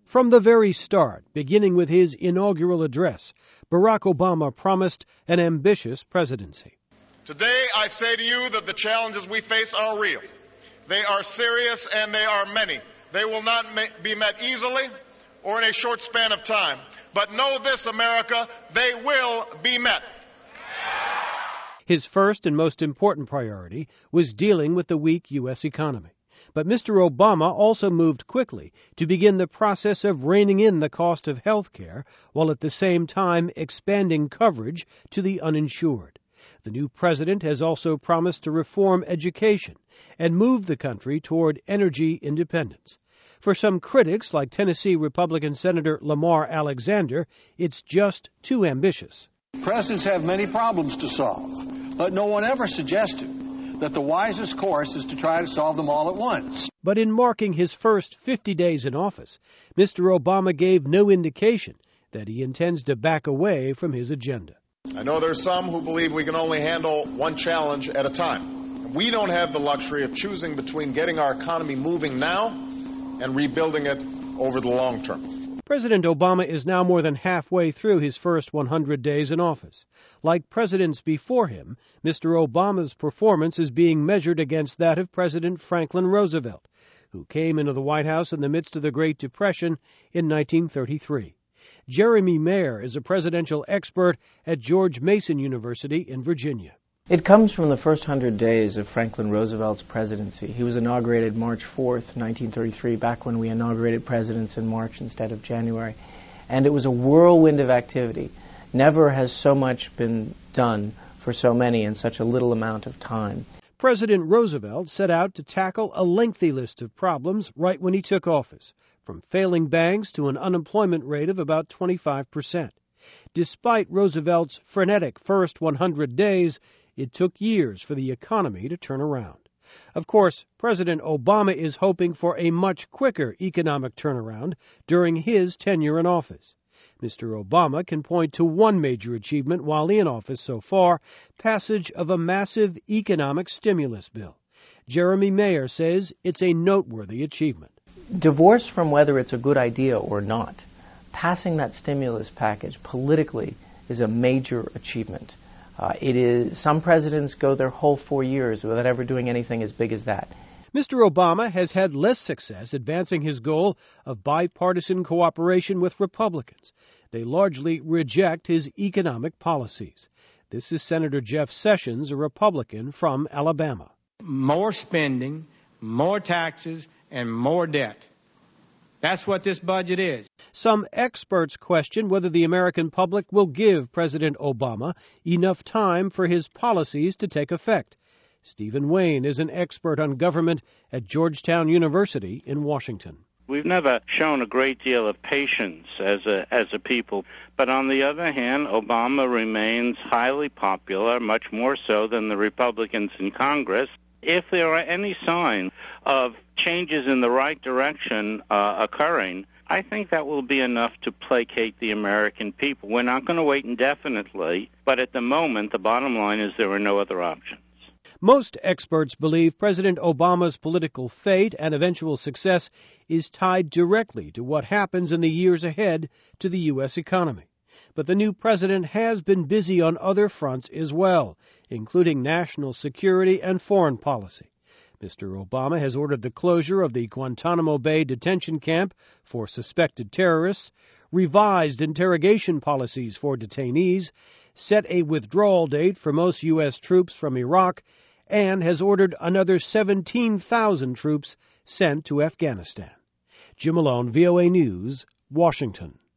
From the very start, beginning with his inaugural address, Barack Obama promised an ambitious presidency. Today, I say to you that the challenges we face are real. They are serious and they are many. They will not be met easily or in a short span of time. But know this, America, they will be met. His first and most important priority was dealing with the weak U.S. economy. But Mr. Obama also moved quickly to begin the process of reining in the cost of health care while at the same time expanding coverage to the uninsured. The new president has also promised to reform education and move the country toward energy independence. For some critics, like Tennessee Republican Senator Lamar Alexander, it's just too ambitious. Presidents have many problems to solve, but no one ever suggested that the wisest course is to try to solve them all at once. But in marking his first 50 days in office, Mr. Obama gave no indication that he intends to back away from his agenda. I know there are some who believe we can only handle one challenge at a time. We don't have the luxury of choosing between getting our economy moving now and rebuilding it over the long term. President Obama is now more than halfway through his first 100 days in office. Like presidents before him, Mr. Obama's performance is being measured against that of President Franklin Roosevelt, who came into the White House in the midst of the Great Depression in 1933. Jeremy Mayer is a presidential expert at George Mason University in Virginia. It comes from the first 100 days of Franklin Roosevelt's presidency. He was inaugurated March 4th, 1933, back when we inaugurated presidents in March instead of January. And it was a whirlwind of activity. Never has so much been done for so many in such a little amount of time. President Roosevelt set out to tackle a lengthy list of problems right when he took office, from failing banks to an unemployment rate of about 25%. Despite Roosevelt's frenetic first 100 days, it took years for the economy to turn around. Of course, President Obama is hoping for a much quicker economic turnaround during his tenure in office. Mr. Obama can point to one major achievement while in office so far, passage of a massive economic stimulus bill. Jeremy Mayer says it's a noteworthy achievement. Divorced from whether it's a good idea or not, passing that stimulus package politically is a major achievement. Some presidents go their whole 4 years without ever doing anything as big as that. Mr. Obama has had less success advancing his goal of bipartisan cooperation with Republicans. They largely reject his economic policies. This is Senator Jeff Sessions, a Republican from Alabama. More spending, more taxes, and more debt. That's what this budget is. Some experts question whether the American public will give President Obama enough time for his policies to take effect. Stephen Wayne is an expert on government at Georgetown University in Washington. We've never shown a great deal of patience as a people, but on the other hand, Obama remains highly popular, much more so than the Republicans in Congress. If there are any signs of changes in the right direction occurring, I think that will be enough to placate the American people. We're not going to wait indefinitely, but at the moment, the bottom line is there are no other options. Most experts believe President Obama's political fate and eventual success is tied directly to what happens in the years ahead to the U.S. economy. But the new president has been busy on other fronts as well, including national security and foreign policy. Mr. Obama has ordered the closure of the Guantanamo Bay detention camp for suspected terrorists, revised interrogation policies for detainees, set a withdrawal date for most U.S. troops from Iraq, and has ordered another 17,000 troops sent to Afghanistan. Jim Malone, VOA News, Washington.